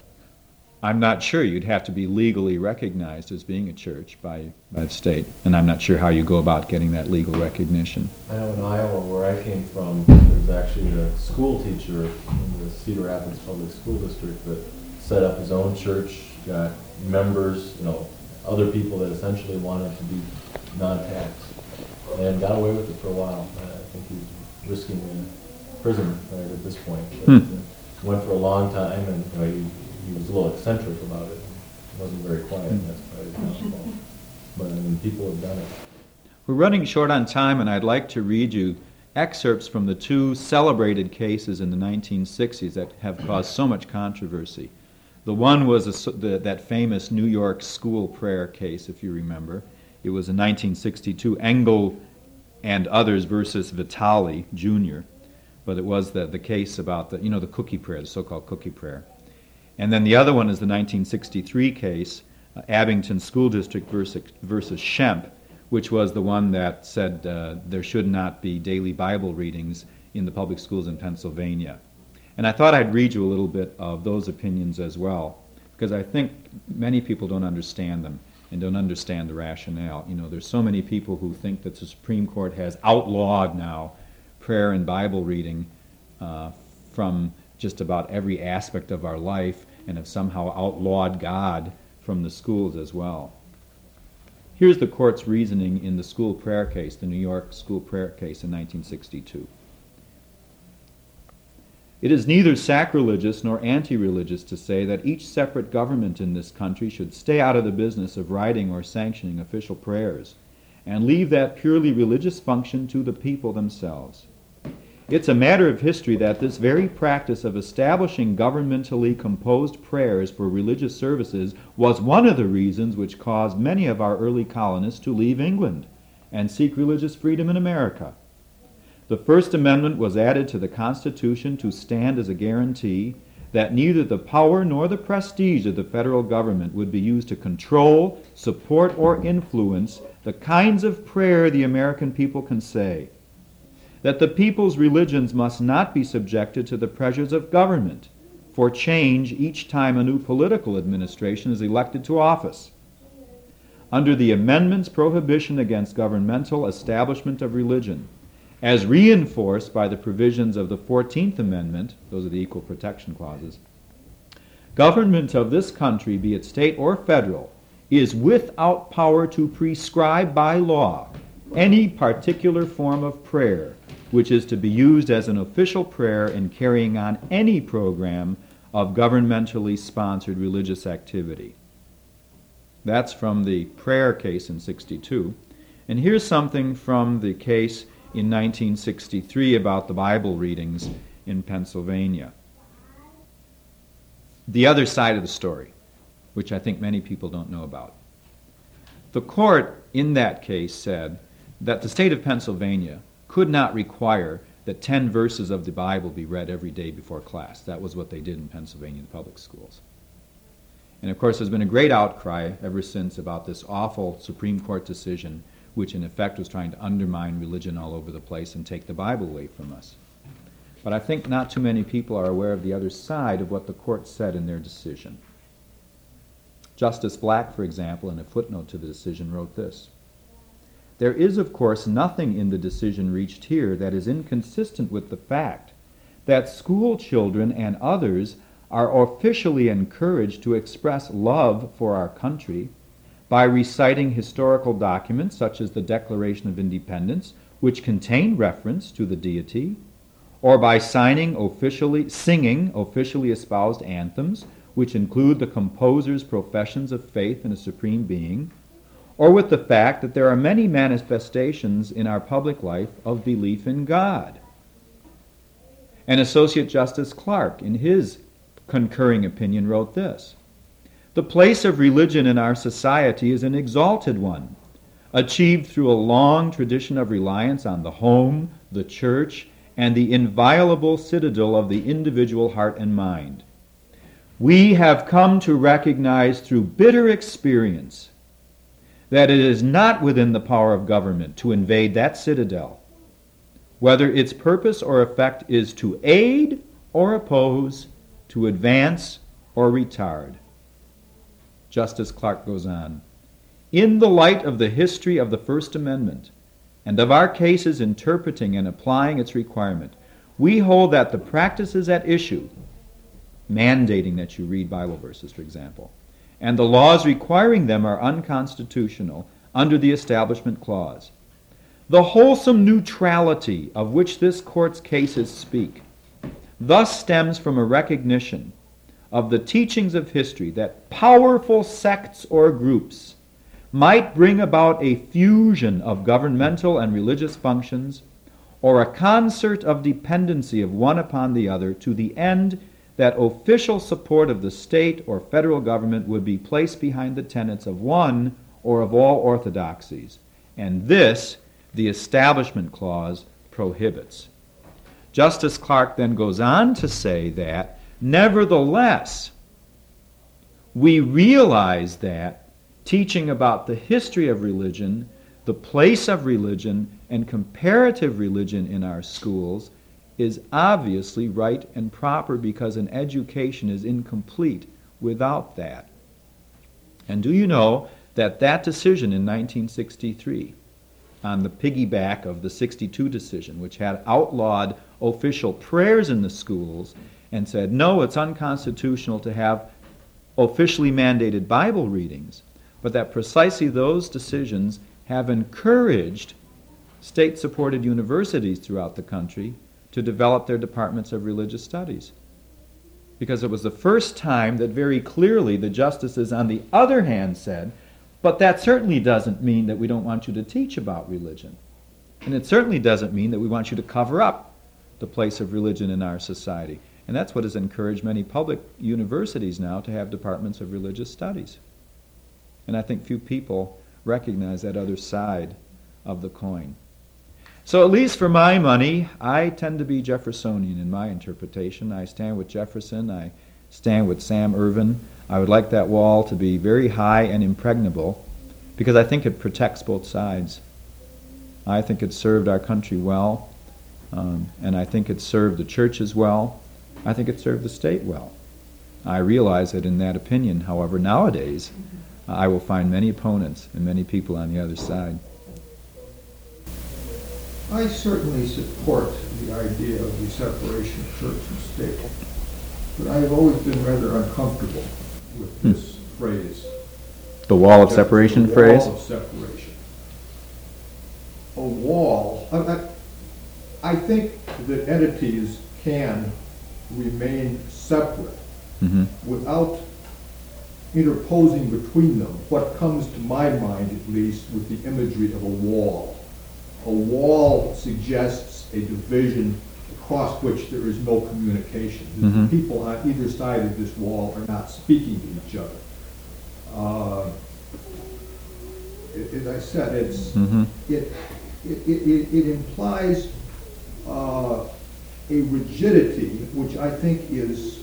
I'm not sure. You'd have to be legally recognized as being a church by, by the state, and I'm not sure how you go about getting that legal recognition. I know in Iowa, where I came from, there's actually a school teacher in the Cedar Rapids Public School District that set up his own church, got members, you know, other people that essentially wanted to be non-tax, and got away with it for a while. Uh, I think he's risking prison right at this point. But, Hmm. uh, went for a long time, and you know, he, he was a little eccentric about it. He wasn't very quiet, and that's probably his downfall. But I mean, people have done it. We're running short on time, and I'd like to read you excerpts from the two celebrated cases in the nineteen sixties that have caused so much controversy. The one was a, the, that famous New York school prayer case, if you remember. It was in nineteen sixty-two, Engel and others versus Vitale, Junior But it was the, the case about the, you know, the cookie prayer, the so-called cookie prayer. And then the other one is the nineteen sixty-three case, uh, Abington School District versus, versus Schempp, which was the one that said uh, there should not be daily Bible readings in the public schools in Pennsylvania. And I thought I'd read you a little bit of those opinions as well, because I think many people don't understand them and don't understand the rationale. You know, there's so many people who think that the Supreme Court has outlawed now prayer and Bible reading uh, from just about every aspect of our life, and have somehow outlawed God from the schools as well. Here's the court's reasoning in the school prayer case, the New York school prayer case in nineteen sixty-two. It is neither sacrilegious nor anti-religious to say that each separate government in this country should stay out of the business of writing or sanctioning official prayers, and leave that purely religious function to the people themselves. It's a matter of history that this very practice of establishing governmentally composed prayers for religious services was one of the reasons which caused many of our early colonists to leave England and seek religious freedom in America. The First Amendment was added to the Constitution to stand as a guarantee that neither the power nor the prestige of the federal government would be used to control, support, or influence the kinds of prayer the American people can say. That the people's religions must not be subjected to the pressures of government for change each time a new political administration is elected to office. Under the amendment's prohibition against governmental establishment of religion, as reinforced by the provisions of the fourteenth Amendment, those are the equal protection clauses, government of this country, be it state or federal, is without power to prescribe by law any particular form of prayer which is to be used as an official prayer in carrying on any program of governmentally sponsored religious activity. That's from the prayer case in sixty-two. And here's something from the case in nineteen sixty-three about the Bible readings in Pennsylvania. The other side of the story, which I think many people don't know about. The court in that case said that the state of Pennsylvania could not require that ten verses of the Bible be read every day before class. That was what they did in Pennsylvania in public schools. And of course, there's been a great outcry ever since about this awful Supreme Court decision, which in effect was trying to undermine religion all over the place and take the Bible away from us. But I think not too many people are aware of the other side of what the court said in their decision. Justice Black, for example, in a footnote to the decision, wrote this: "There is, of course, nothing in the decision reached here that is inconsistent with the fact that school children and others are officially encouraged to express love for our country by reciting historical documents such as the Declaration of Independence, which contain reference to the deity, or by signing officially, singing officially espoused anthems, which include the composer's professions of faith in a supreme being, or with the fact that there are many manifestations in our public life of belief in God. And Associate Justice Clark, in his concurring opinion, wrote this: "The place of religion in our society is an exalted one, achieved through a long tradition of reliance on the home, the church, and the inviolable citadel of the individual heart and mind. We have come to recognize through bitter experience that it is not within the power of government to invade that citadel, whether its purpose or effect is to aid or oppose, to advance or retard." Justice Clark goes on, "In the light of the history of the First Amendment and of our cases interpreting and applying its requirement, we hold that the practices at issue, mandating that you read Bible verses, for example, and the laws requiring them are unconstitutional under the Establishment Clause. The wholesome neutrality of which this Court's cases speak thus stems from a recognition of the teachings of history that powerful sects or groups might bring about a fusion of governmental and religious functions or a concert of dependency of one upon the other to the end that official support of the state or federal government would be placed behind the tenets of one or of all orthodoxies, and this the Establishment Clause prohibits." Justice Clark then goes on to say that, nevertheless, we realize that teaching about the history of religion, the place of religion, and comparative religion in our schools is obviously right and proper because an education is incomplete without that. And do you know that that decision in nineteen sixty-three, on the piggyback of the sixty-two decision, which had outlawed official prayers in the schools and said, no, it's unconstitutional to have officially mandated Bible readings, but that precisely those decisions have encouraged state-supported universities throughout the country to develop their departments of religious studies. Because it was the first time that very clearly the justices on the other hand said, but that certainly doesn't mean that we don't want you to teach about religion. And it certainly doesn't mean that we want you to cover up the place of religion in our society. And that's what has encouraged many public universities now to have departments of religious studies. And I think few people recognize that other side of the coin. So at least for my money, I tend to be Jeffersonian in my interpretation. I stand with Jefferson. I stand with Sam Ervin. I would like that wall to be very high and impregnable because I think it protects both sides. I think it served our country well, um, and I think it served the churches well. I think it served the state well. I realize that in that opinion, however, nowadays, uh, I will find many opponents and many people on the other side. I certainly support the idea of the separation of church and state, but I have always been rather uncomfortable with this hmm. phrase. The wall of separation the phrase? Wall of separation. A wall. I, I, I think that entities can remain separate mm-hmm. without interposing between them what comes to my mind, at least, with the imagery of a wall. A wall suggests a division across which there is no communication. Mm-hmm. The people on either side of this wall are not speaking to each other. Uh, as I said, it's mm-hmm. it, it, it, it implies uh, a rigidity which I think is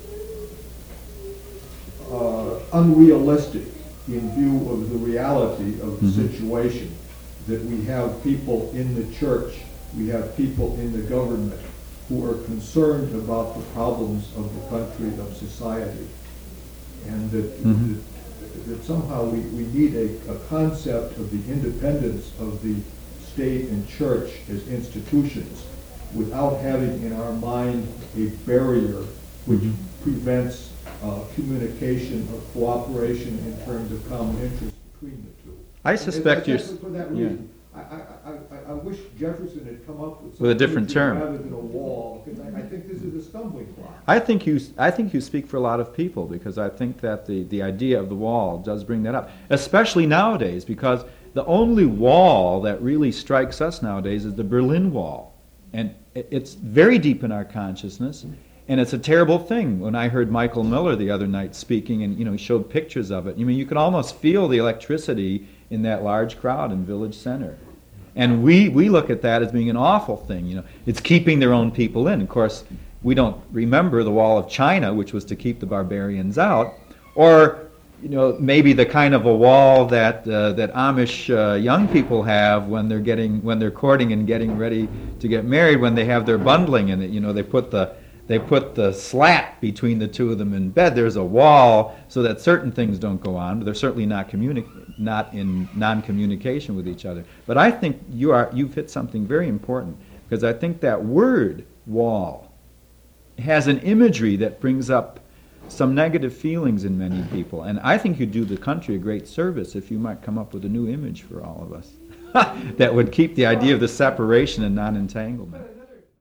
uh, unrealistic in view of the reality of the mm-hmm. situation. That we have people in the church, we have people in the government who are concerned about the problems of the country, of society, and that, mm-hmm. that, that somehow we, we need a, a concept of the independence of the state and church as institutions without having in our mind a barrier which mm-hmm. prevents uh, communication or cooperation in terms of common interest between the two. I suspect you're. For that reason, I, I, I, I wish Jefferson had come up with. With a some different imagery term. Rather than a wall, because I, I think this is a stumbling block. I think you, I think you speak for a lot of people, because I think that the, the idea of the wall does bring that up, especially nowadays, because the only wall that really strikes us nowadays is the Berlin Wall. And it, it's very deep in our consciousness, and it's a terrible thing. When I heard Michael Miller the other night speaking, and you know, he showed pictures of it, I mean, you could almost feel the electricity in that large crowd in Village Center. And we, we look at that as being an awful thing, you know. It's keeping their own people in. Of course, we don't remember the Wall of China, which was to keep the barbarians out, or, you know, maybe the kind of a wall that uh, that Amish uh, young people have when they're getting when they're courting and getting ready to get married, when they have their bundling, and you know, they put the they put the slat between the two of them in bed. There's a wall so that certain things don't go on, but they're certainly not communi- not in non-communication with each other. But I think you are you've hit something very important, because I think that word wall has an imagery that brings up some negative feelings in many people. And I think you'd do the country a great service if you might come up with a new image for all of us that would keep the idea of the separation and non-entanglement.